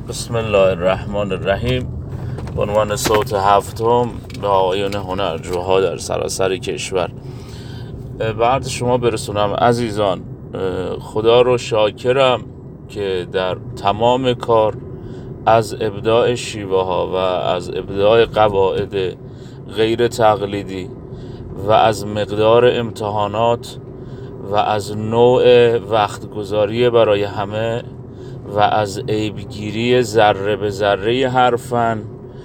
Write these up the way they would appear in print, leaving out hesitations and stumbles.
بسم الله الرحمن الرحیم. به عنوان صوت هفتم به آقایون هنرجوها در سراسر کشور بعد شما برسونم. عزیزان، خدا رو شاکرم که در تمام کار از ابداع شیوه ها و از ابداع قواعد غیر تقلیدی و از مقدار امتحانات و از نوع وقت گذاری برای همه و از عیبگیری ذره به ذره هر فن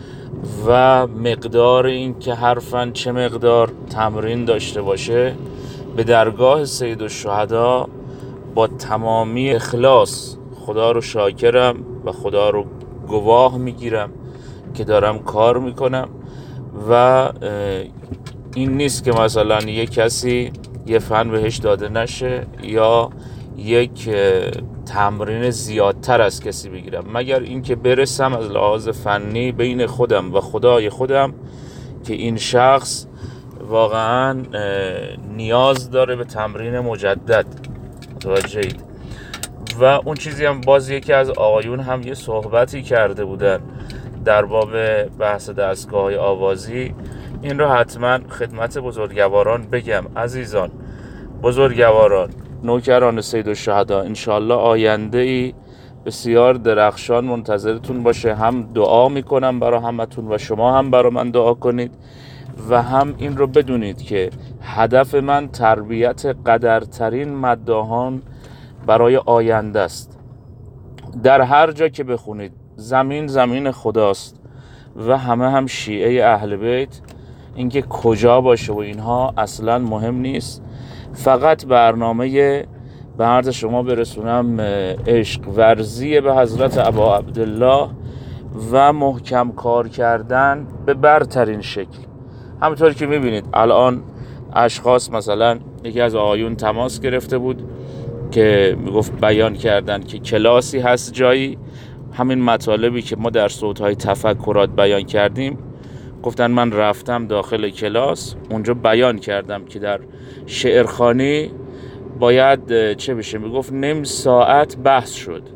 و مقدار این که هر فن چه مقدار تمرین داشته باشه به درگاه سید الشهدا با تمامی اخلاص خدا رو شاکرم و خدا رو گواه میگیرم که دارم کار میکنم. و این نیست که مثلا یک کسی یه فن بهش داده نشه یا یک تمرین زیادتر از کسی بگیرم، مگر اینکه برسم از لحاظ فنی بین خودم و خدای خودم که این شخص واقعا نیاز داره به تمرین مجدد. متوجهید؟ و اون چیزی هم باز یکی از آقایون هم یه صحبتی کرده بودن در باب بحث دستگاه‌های آوازی، این رو حتما خدمت بزرگواران بگم. عزیزان، بزرگواران، نوکران سید الشهدا، انشالله آینده ای بسیار درخشان منتظرتون باشه. هم دعا میکنم برای همتون و شما هم برای من دعا کنید و هم این رو بدونید که هدف من تربیت قدرترین مداحان برای آینده است. در هر جا که بخونید زمین زمین خداست و همه هم شیعه اهل بیت، اینکه کجا باشه و اینها اصلا مهم نیست. فقط برنامه به عرض شما برسونم عشق ورزی به حضرت ابا عبدالله و محکم کار کردن به برترین شکل. همونطور که میبینید الان اشخاص، مثلا یکی از آقایون تماس گرفته بود که میگفت بیان کردن که کلاسی هست جایی، همین مطالبی که ما در صوت‌های تفکرات بیان کردیم، گفتن من رفتم داخل کلاس، اونجا بیان کردم که در شعرخوانی باید چه بشه. میگفت نیم ساعت بحث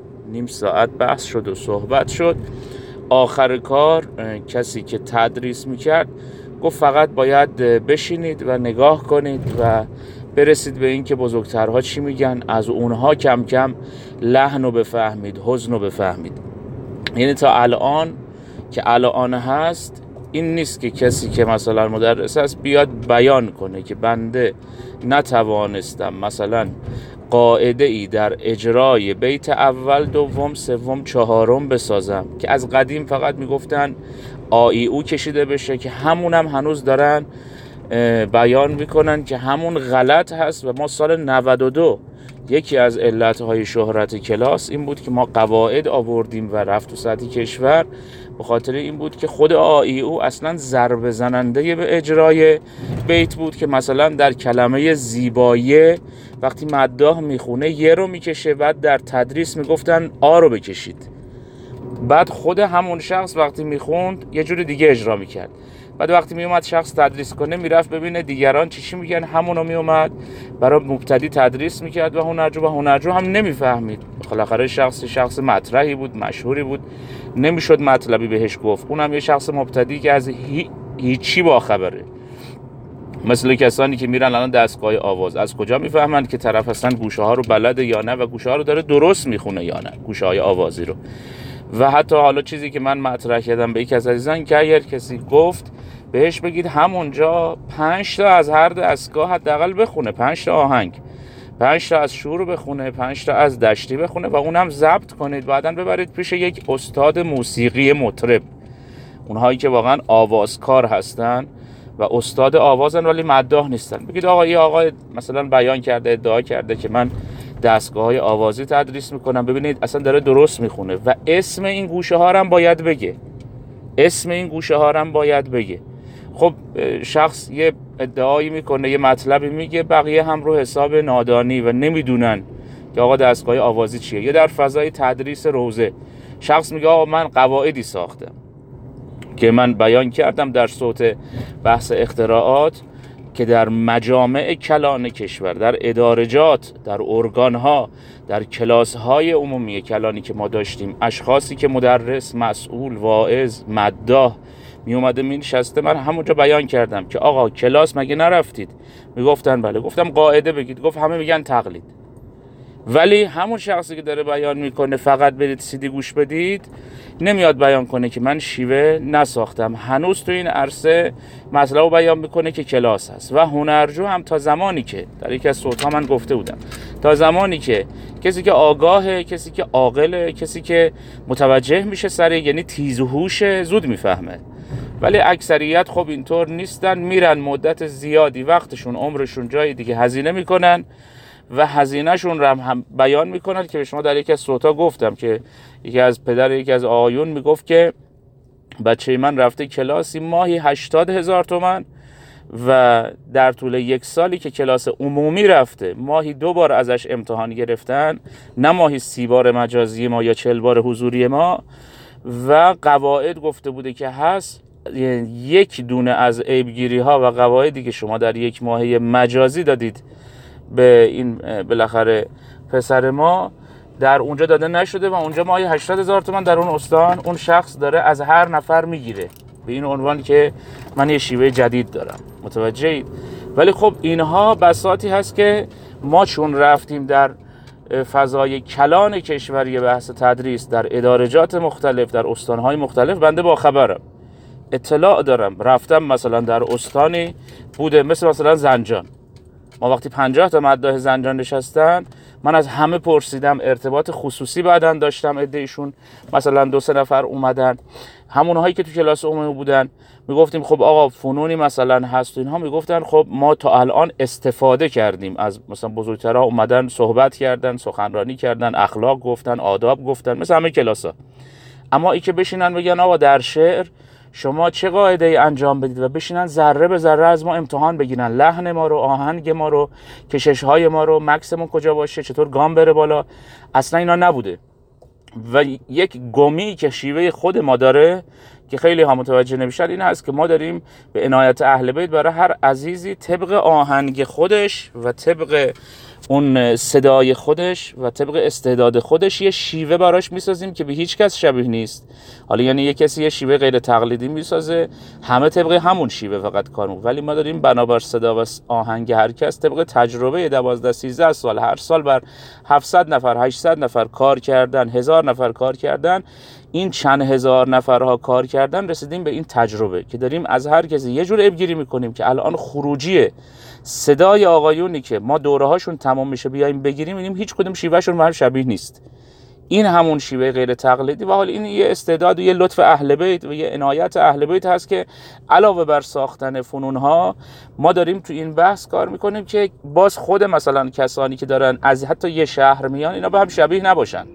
شد و صحبت شد. آخر کار کسی که تدریس میکرد گفت فقط باید بشینید و نگاه کنید و برسید به این که بزرگترها چی میگن، از اونها کم کم لحن رو بفهمید، حزن رو بفهمید. یعنی تا الان که الان هست این نیست که کسی که مثلا مدرس است بیاد بیان کنه که بنده نتوانستم مثلا قاعده ای در اجرای بیت اول دوم سوم چهارم بسازم، که از قدیم فقط میگفتن آی او کشیده بشه، که همونم هنوز دارن بیان میکنن که همون غلط هست. و ما سال 92 یکی از علتهای شهرت کلاس این بود که ما قواعد آوردیم و رفت تو سطح کشور، به خاطر این بود که خود آی او اصلا ضربه زننده به اجرای بیت بود، که مثلا در کلمه زیبایی وقتی مداح میخونه یه رو میکشه، بعد در تدریس میگفتن آ رو بکشید، بعد خود همون شخص وقتی میخوند یه جور دیگه اجرا میکرد، بعد وقتی میومد شخص تدریس کنه میرفت ببینه دیگران چی میگن، همونو میومد برای مبتدی تدریس میکرد و هنرجو هم نمیفهمید. بالاخره شخص مطرحی بود، مشهوری بود، نمیشد مطلبی بهش گفت. اونم یه شخص مبتدی که از هیچی باخبره. مثل کسانی که میرن الان دستگاه آواز، از کجا میفهمند که طرف اصلا گوشه ها رو بلده یا نه و گوشه ها رو داره درست میخونه یا نه، گوشه های آوازی رو. و حتی حالا چیزی که من مطرح کردم به یکی از عزیزان که اگر کسی گفت بهش بگید همونجا 5 تا از هر دستگاه حداقل بخونه، 5 تا آهنگ، 5 تا از شور بخونه، 5 تا از دشتی بخونه و اونم ضبط کنید، بعداً ببرید پیش یک استاد موسیقی مطرب، اونهایی که واقعا آوازکار هستن و استاد آوازن ولی مداح نیستن. بگید آقا این آقا مثلا بیان کرده، ادعا کرده که من دستگاه‌های آوازی تدریس میکنم، ببینید اصلا داره درست میخونه و اسم این گوشه ها هم باید بگه. خب شخص یه ادعایی میکنه، یه مطلبی میگه، بقیه هم رو حساب نادانی و نمیدونن که آقا دستگاه آوازی چیه. یا در فضای تدریس روزه شخص میگه آقا من قواعدی ساختم که من بیان کردم در صوت بحث اختراعات، که در مجامع کلان کشور، در ادارجات، در ارگانها، در کلاس‌های عمومی کلانی که ما داشتیم، اشخاصی که مدرس، مسئول، واعظ، مداح می اومده می نشسته، من همونجا بیان کردم که آقا کلاس مگه نرفتید؟ میگفتن بله. گفتم قاعده بگید. گفت همه میگن تقلید. ولی همون شخصی که داره بیان میکنه فقط برید سیدی گوش بدید، نمیاد بیان کنه که من شیوه نساختم. هنوز تو این عرصه مسئله رو بیان میکنه که کلاس هست. و هنرجو هم تا زمانی که در یکی از صوت‌ها من گفته بودم، تا زمانی که کسی که آگاهه، کسی که عاقله، کسی که متوجه میشه سریع، یعنی تیز و هوشه، زود میفهمه. ولی اکثریت خب اینطور نیستن، میرن مدت زیادی وقتشون، عمرشون جای دیگه هزینه میکنن و هزینهشون رو هم بیان میکنن که به شما در یکی از صوت‌ها گفتم که یکی از آقایون میگفت که بچه من رفته کلاسی ماهی 80,000 تومان و در طول 1 سالی که کلاس عمومی رفته ماهی 2 بار ازش امتحان گرفتن، نه ماهی 30 بار مجازی ما یا 40 بار حضوری ما. و قواعد گفته بوده که هست، یک دونه از عیبگیری ها و قواعدی که شما در 1 ماهه مجازی دادید به این بالاخره پسر ما، در اونجا داده نشده و اونجا ماهی 80,000 تومان در اون استان اون شخص داره از هر نفر میگیره به این عنوان که من یه شیوه جدید دارم. متوجهید؟ ولی خب اینها بساطی هست که ما چون رفتیم در فضای کلان کشوری بحث تدریس، در ادارجات مختلف، در استانهای مختلف، بنده با خبرم، اطلاع دارم. رفتم مثلا در استانی بوده مثلا زنجان، ما وقتی 50 تا مداح زنجان نشستن، من از همه پرسیدم، ارتباط خصوصی بعداً داشتم، عده‌ایشون مثلا 2-3 نفر اومدن، همونهایی که تو کلاس عمومی بودن، میگفتیم خب آقا فنونی مثلا هست، اینها میگفتن خب ما تا الان استفاده کردیم از مثلا بزرگترها، اومدن صحبت کردن، سخنرانی کردن، اخلاق گفتن، آداب گفتن، مثل همه کلاس‌ها. اما ای که بشینن بگن آقا در شعر شما چه قاعده‌ای انجام بدید و بشینن ذره به ذره از ما امتحان بگیرن، لحن ما رو، آهنگ ما رو، کشش‌های ما رو، مکسمون کجا باشه، چطور گام بره بالا، اصلا اینا نبوده. و یک گمی که شیوه خود ما داره که خیلی ها متوجه نمیشن این هست که ما داریم به عنایت اهل بیت برای هر عزیزی طبق آهنگ خودش و طبق اون صدای خودش و طبق استعداد خودش یه شیوه براش میسازیم که به هیچ کس شبیه نیست. حالا یعنی یه کسی یه شیوه غیر تقلیدی میسازه، همه طبق همون شیوه فقط کار میکنن، ولی ما داریم بنابر صدا و آهنگ هر کس طبق تجربه 12-13 سال، هر سال بر 700 نفر 800 نفر کار کردن، 1000 نفر کار کردن، این چند هزار نفرها کار کردن، رسیدیم به این تجربه که داریم از هر کسی یه جور عیبگیری میکنیم که الان خروجی صدای آقایونی که ما دوره هاشون تمام میشه بیایم بگیریم، اینیم هیچ کدوم شیوهشون به هم شبیه نیست. این همون شیوه غیر تقلیدی و حال این یه استعداد و یه لطف اهل بیت و یه عنایت اهل بیت هست که علاوه بر ساختن فنون ها ما داریم تو این بحث کار میکنیم که باز خود مثلا کسانی که دارن از حتی یه شهر میان اینا به هم شبیه نباشن.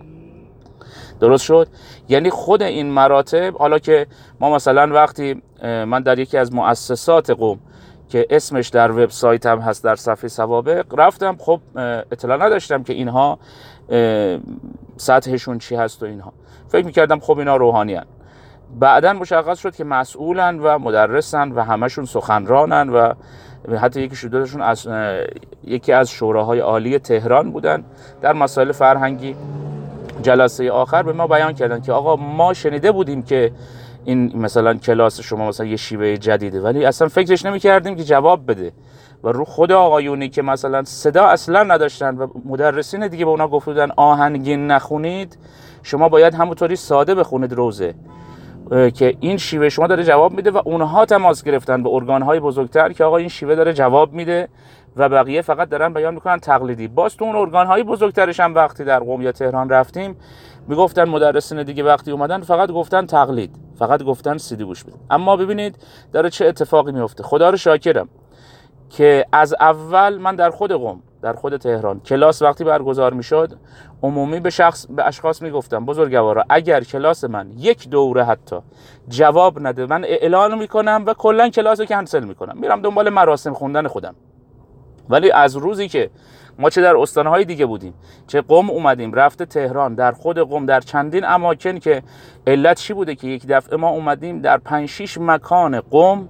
درست شد؟ یعنی خود این مراتب، حالا که ما مثلا وقتی من در یکی از مؤسسات قم که اسمش در وبسایت هم هست در صفحه سوابق رفتم، خب اطلاع نداشتم که اینها سطحشون چی هست و اینها، فکر میکردم خب اینا روحانی هن. بعدن مشخص شد که مسئولن و مدرسن و همشون سخنرانن و حتی یکی از شوراهای عالی تهران بودن. در مسائل فرهنگی جلسه آخر به ما بیان کردن که آقا ما شنیده بودیم که این مثلا کلاس شما مثلا یه شیوه جدیده، ولی اصلا فکرش نمی کردیم که جواب بده. و رو خود آقایونی که مثلا صدا اصلا نداشتن و مدرسین دیگه به اونا گفتن آهنگین نخونید، شما باید همونطوری ساده بخونید روزه، که این شیوه شما داره جواب میده. و اونها تماس گرفتن به ارگانهای بزرگتر که آقا این شیوه داره جواب میده و بقیه فقط دارن بیان میکنن تقلیدی. باز تو اون ارگانهای بزرگترش هم وقتی در قم یا تهران رفتیم میگفتن مدرسین دیگه وقتی اومدن فقط گفتن تقلید، فقط گفتن سیدی گوش بدید. اما ببینید داره چه اتفاقی میفته. خدا رو شاکرم که از اول من در خود قم، در خود تهران کلاس وقتی برگزار میشد عمومی به اشخاص میگفتم بزرگوارا اگر کلاس من یک دوره حتی جواب نده من اعلان میکنم و کلا کلاس رو کنسل میکنم، میرم دنبال مراسم خوندن خودم. ولی از روزی که ما چه در استانهای دیگه بودیم چه قم اومدیم رفته تهران، در خود قم در چندین اماکن که علت چی بوده که یک دفعه ما اومدیم در 5-6 مکان قم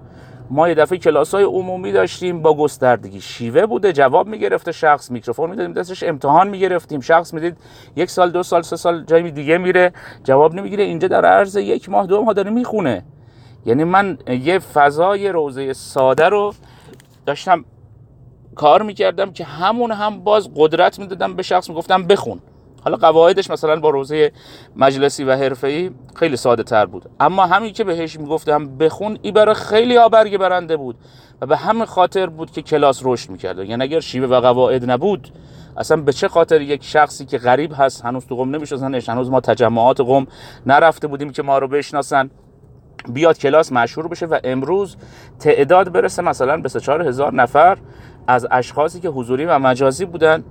ما یه دفعه کلاس‌های عمومی داشتیم با گستردگی شیوه بوده، جواب میگرفته شخص، میکروفون میدادیم دستش، امتحان میگرفتیم، شخص میدید 1 سال 2 سال 3 سال جای دیگه میره جواب نمیگیره. اینجا در عرض 1 ماه 2 ماه داره میخونه. یعنی من یه فضای روزه ساده رو داشتم کار میکردم که همون هم باز قدرت میدادم به شخص، میگفتم بخون. حالا قواعدش مثلا با روزه مجلسی و حرفه‌ای خیلی ساده تر بود، اما همین که بهش میگفتم بخون این برای خیلی برگ برنده بود و به همین خاطر بود که کلاس رشد میکرد. یعنی اگر شیوه و قواعد نبود، اصلا به چه خاطر یک شخصی که غریب هست، هنوز تو قم نمیشناسنش، هنوز ما تجمعات قم نرفته بودیم که ما رو بشناسن، بیاد کلاس مشهور بشه و امروز تعداد برسه مثلا به 3-4 هزار نفر از اشخاصی که حضوری و مجازی بودن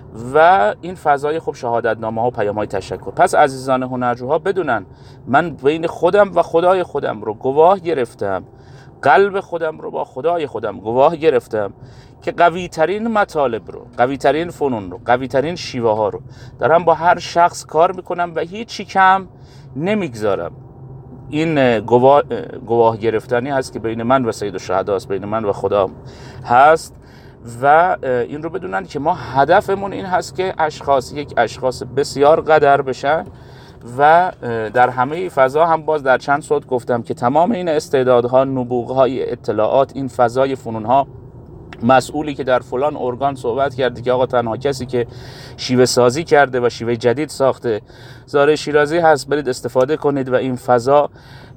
و این فضای خب شهادتنامه ها و پیام های تشکر. پس عزیزان هنرجوها بدونن من بین خودم و خدای خودم رو گواه گرفتم، قلب خودم رو با خدای خودم گواه گرفتم که قوی ترین مطالب رو، قوی ترین فنون رو، قوی ترین شیوه ها رو دارم با هر شخص کار میکنم و هیچی کم نمیگذارم. این گواه گرفتنی هست که بین من و سید الشهدا است، بین من و خدا هست و این رو بدونن که ما هدفمون این هست که یک اشخاص بسیار قدر بشن و در همه فضا هم باز در چند صوت گفتم که تمام این استعدادها، نبوغهای اطلاعات، این فضای فنونها، مسئولی که در فلان ارگان صحبت کرده که آقا تنها کسی که شیوه سازی کرده و شیوه جدید ساخته زاره شیرازی هست، برید استفاده کنید. و این فضا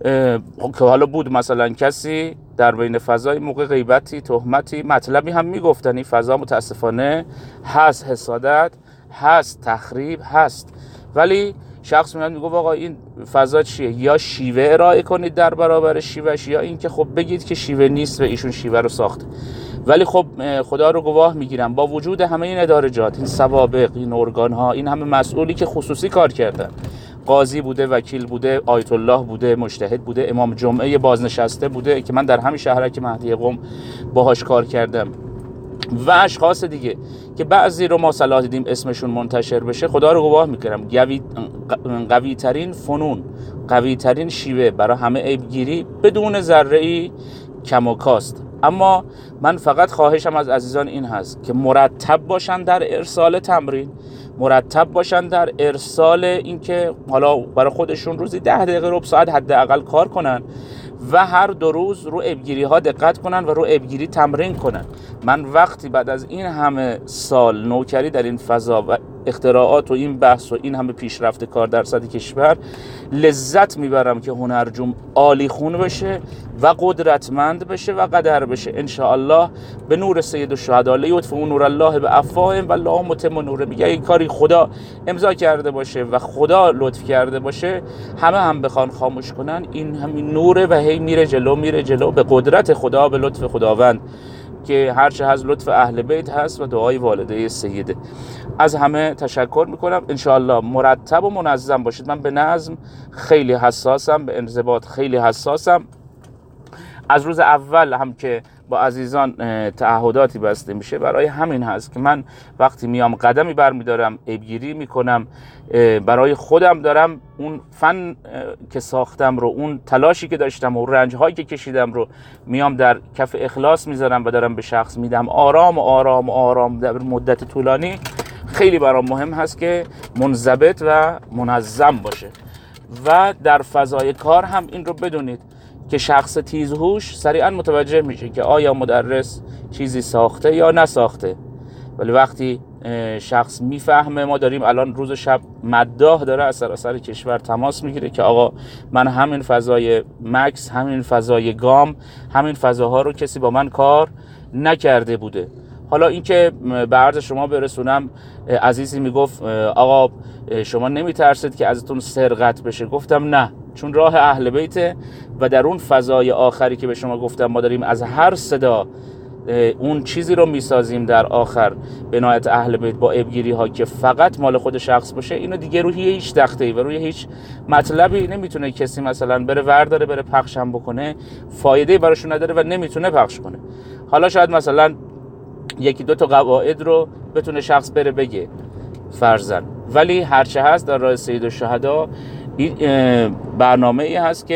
که حالا بود مثلا کسی در بین فضای موقع غیبتی، تهمتی، مطلبی هم میگفتن، این فضا متاسفانه هست، حسادت هست، تخریب هست، ولی شخص میاد میگه آقا این فضا چیه؟ یا شیوه ارائه کنید در برابر شیوهش، یا این که خب بگید که شیوه نیست و ایشون شیوه رو ساخته. ولی خب خدا رو گواه میگیرم با وجود همه این ادارجات، این سوابق، این ارگان ها، این همه مسئولی که خصوصی کار کردن، قاضی بوده، وکیل بوده، آیت الله بوده، مجتهد بوده، امام جمعه بازنشسته بوده که من در همین شهرک مهدی قم باهاش کار کردم و اشخاص دیگه که بعضی رو ما صلاح دیدیم اسمشون منتشر بشه، خدا رو گواه میکنم قوی ترین فنون، قوی ترین شیوه برای همه عیبگیری بدون ذره‌ای کم و کاست. اما من فقط خواهشم از عزیزان این هست که مرتب باشن در ارسال تمرین، مرتب باشن در ارسال این که حالا برای خودشون روزی 10 دقیقه ربع ساعت حداقل کار کنن و هر 2 روز رو ابگیری ها دقت کنن و رو ابگیری تمرین کنن. من وقتی بعد از این همه سال نوکری در این فضا و اختراعات و این بحث و این همه پیشرفت کار در سطح کشور لذت میبرم که هنرجوم عالی خون بشه و قدرتمند بشه و قدر بشه ان شاء الله به نور سید الشهدا. لیطفئ نور الله بافواههم والله متم نوره. میگه این کاری خدا امضا کرده باشه و خدا لطف کرده باشه، همه هم بخوان خاموش کنن، این همین نوره و هی میره جلو میره جلو به قدرت خدا، به لطف خداوند که هرچه از لطف اهل بیت هست و دعای والده سیده. از همه تشکر میکنم. انشاءالله مرتب و منظم باشید. من به نظم خیلی حساسم، به انضباط خیلی حساسم. از روز اول هم که با عزیزان تعهداتی بسته میشه برای همین هست که من وقتی میام قدمی برمیدارم، عیبگیری میکنم، برای خودم دارم اون فن که ساختم رو، اون تلاشی که داشتم و رنجهایی که کشیدم رو میام در کف اخلاص میذارم و دارم به شخص میدم آرام آرام آرام در مدت طولانی. خیلی برام مهم هست که منضبط و منظم باشه و در فضای کار هم این رو بدونید که شخص تیزهوش سریعا متوجه میشه که آیا مدرس چیزی ساخته یا نساخته. ولی وقتی شخص میفهمه، ما داریم الان روز شب مداح داره از سراسر کشور تماس میگیره که آقا من همین فضای مکس، همین فضای گام، همین فضاها رو کسی با من کار نکرده بوده. حالا این که به عرض شما برسونم، عزیزی میگفت آقا شما نمیترسید که ازتون سرقت بشه؟ گفتم نه، چون راه اهل بیته و در اون فضای آخری که به شما گفتم ما داریم از هر صدا اون چیزی رو میسازیم در آخر به نهایت اهل بیت با ابگیری ها که فقط مال خود شخص باشه. اینو دیگه روی هیچ تخته‌ای و روی هیچ مطلبی نمیتونه کسی مثلا بره ورداره بره پخشم بکنه، فایده براشون نداره و نمیتونه پخش کنه. حالا شاید مثلا 1-2 تا قواعد رو بتونه شخص بره بگه فرضاً، ولی هرچه هست در راه سید الشهدا برنامه‌ای هست که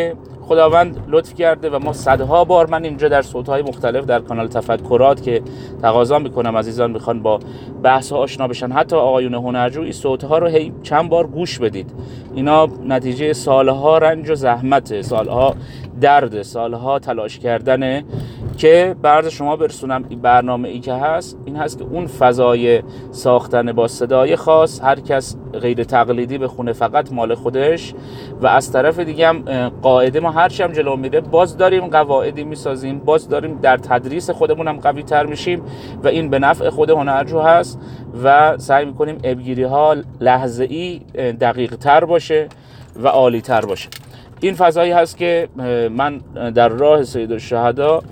خداوند لطف کرده و ما صدها بار، من اینجا در صوت‌های مختلف در کانال تفکرات که تقاضا میکنم عزیزان میخوان با بحث ها آشنا بشن، حتی آقایون هنرجو، این صوت‌ها رو چند بار گوش بدید. اینا نتیجه سالها رنج و زحمت، سالها درد، سالها تلاش کردنه که بعد شما برسونم. این برنامه ای که هست این هست که اون فضای ساختن با صدای خاص، هر کس غیر تقلیدی بخونه فقط مال خودش، و از طرف دیگه هم قاعده ما هرچی هم جلو میره باز داریم قواعدی میسازیم، باز داریم در تدریس خودمون هم قوی تر میشیم و این به نفع خود هنرجو هست و سعی میکنیم ابگیری ها لحظه ای دقیق تر باشه و عالی تر باشه. این فضایی هست که من در راه سیدالشهدا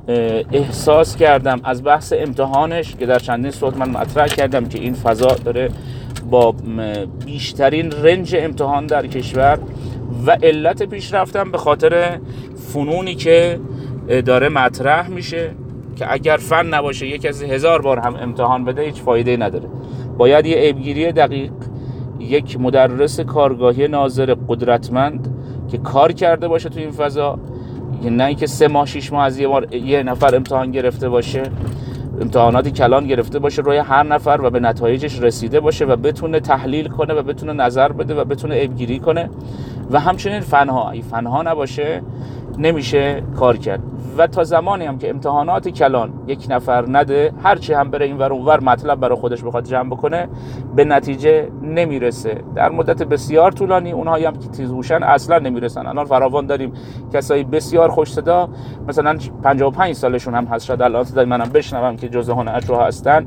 احساس کردم از بحث امتحانش که در چندین صوت من مطرح کردم که این فضا داره با بیشترین رنج امتحان در کشور و علت پیشرفتم به خاطر فنونی که داره مطرح میشه که اگر فن نباشه یک کسی 1000 بار هم امتحان بده هیچ فایده نداره. باید یه ابگیری دقیق، یک مدرس کارگاهی ناظر قدرتمند که کار کرده باشه تو این فضا، نه اینکه 3 ماه 6 ماه از یه نفر امتحان گرفته باشه، امتحاناتی کلان گرفته باشه روی هر نفر و به نتایجش رسیده باشه و بتونه تحلیل کنه و بتونه نظر بده و بتونه ابگیری کنه. و همچنین فنها، این فنها نباشه نمیشه کار کرد. و تا زمانی هم که امتحانات کلان یک نفر نده، هرچی هم بره این ور اون ور مطلب برای خودش بخواد جمع بکنه، به نتیجه نمیرسه. در مدت بسیار طولانی اونهایی هم که تیزهوشن اصلا نمیرسن. الان فراوان داریم کسایی بسیار خوش صدا، مثلا 55 سالشون هم هست، شاید الان صدای منم بشنوم که جزء هنرجو هستن،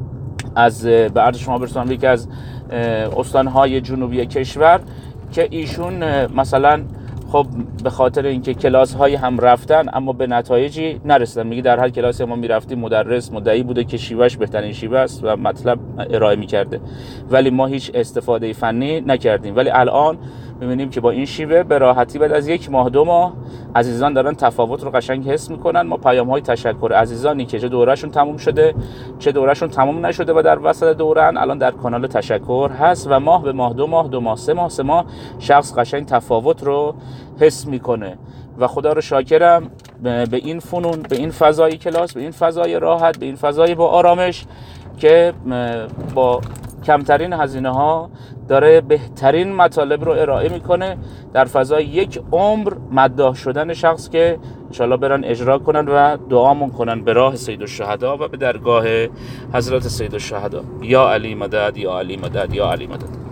از بعد شما برسونم یکی از استانهای جنوبی کشور که ایشون مثلا خب به خاطر اینکه کلاس هایی هم رفتن اما به نتایجی نرسیدن. میگه در هر کلاسی ما میرفتیم مدرس مدعی بوده که شیوهش بهترین شیوه است و مطلب ارائه میکرده، ولی ما هیچ استفاده فنی نکردیم. ولی الان میبینیم که با این شیوه به راحتی بعد از 1 ماه 2 ماه عزیزان دارن تفاوت رو قشنگ حس میکنن. ما پیام های تشکر عزیزانی که چه دورهشون تموم شده چه دورهشون تموم نشده و در وسط دورن الان در کانال تشکر هست و ماه به ماه 2 ماه 2 ماه 3 ماه 3 ماه شخص قشنگ تفاوت رو حس میکنه. و خدا رو شاکرم به این فنون، به این فضای کلاس، به این فضای راحت، به این فضای با آرامش که با کمترین هزینه ها داره بهترین مطالب رو ارائه میکنه در فضای 1 عمر مداح شدن شخص که انشاءالله برن اجرا کنن و دعامون کنن به راه سیدالشهدا و به درگاه حضرت سیدالشهدا. یا علی مدد، یا علی مدد، یا علی مدد.